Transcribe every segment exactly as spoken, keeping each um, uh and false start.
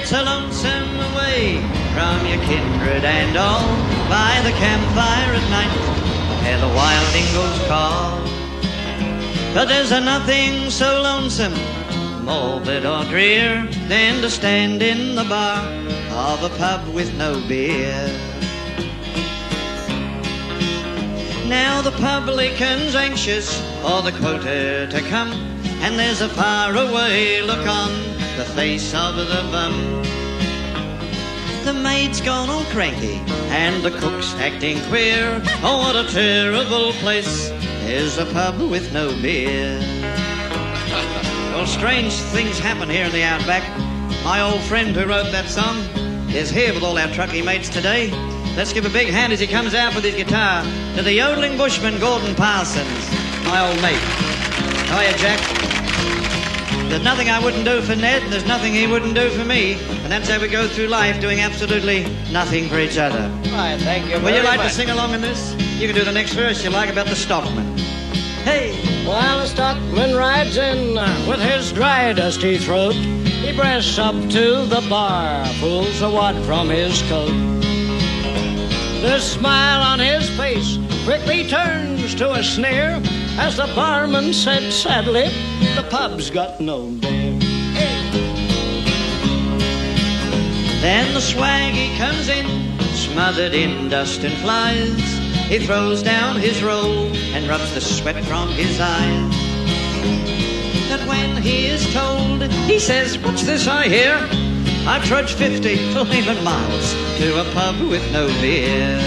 It's a lonesome away from your kindred and all, by the campfire at night, where the wild dingoes call. But there's a nothing so lonesome, morbid or drear, than to stand in the bar of a pub with no beer. Now the publican's anxious for the quota to come, and there's a faraway look on the face of the bum. The maid's gone all cranky, and the cook's acting queer. Oh, what a terrible place is a pub with no beer. Well, strange things happen here in the outback. My old friend who wrote that song is here with all our truckie mates today. Let's give a big hand as he comes out with his guitar to the yodeling bushman, Gordon Parsons, my old mate. How are you, Jack? There's nothing I wouldn't do for Ned, and there's nothing he wouldn't do for me. And that's how we go through life, doing absolutely nothing for each other. Right, thank you very Would you like much. to sing along in this? You can do the next verse you like about the stockman. Hey! While the stockman rides in uh, with his dry, dusty throat, he breasts up to the bar, pulls a wad from his coat. The smile on his face quickly turns to a sneer as the barman said sadly, the pub's got no beer. Hey. Then the swaggy comes in, smothered in dust and flies. He throws down his roll and rubs the sweat from his eyes. But when he is told, he says, "What's this I hear? I've trudged fifty Leyland miles to a pub with no beer."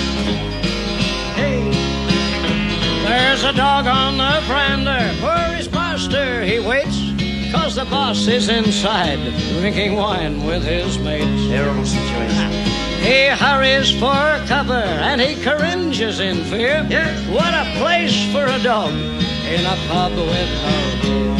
Hey, there's a dog on the veranda for his master he waits, 'cause the boss is inside drinking wine with his mates. Terrible situation. He hurries for cover and he cringes in fear. Yeah. What a place for a dog in a pub with no beer.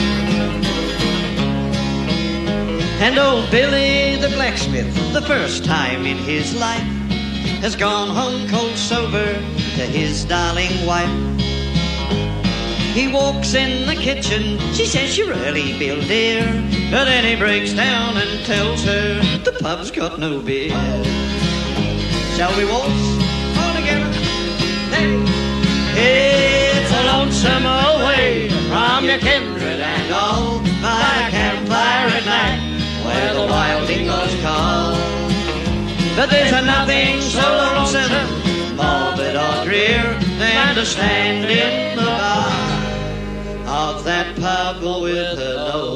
And old Billy the blacksmith, the first time in his life, has gone home cold sober to his darling wife. He walks in the kitchen, she says, "You're early, Bill dear." But then he breaks down and tells her the pub's got no beer. Shall we waltz all together? Hey, it's a lonesome away from your kindred and all, by a campfire at night, where the wild dingoes call. But there's a nothing so lonesome, morbid or drear, than to stand in the bar of that pub with no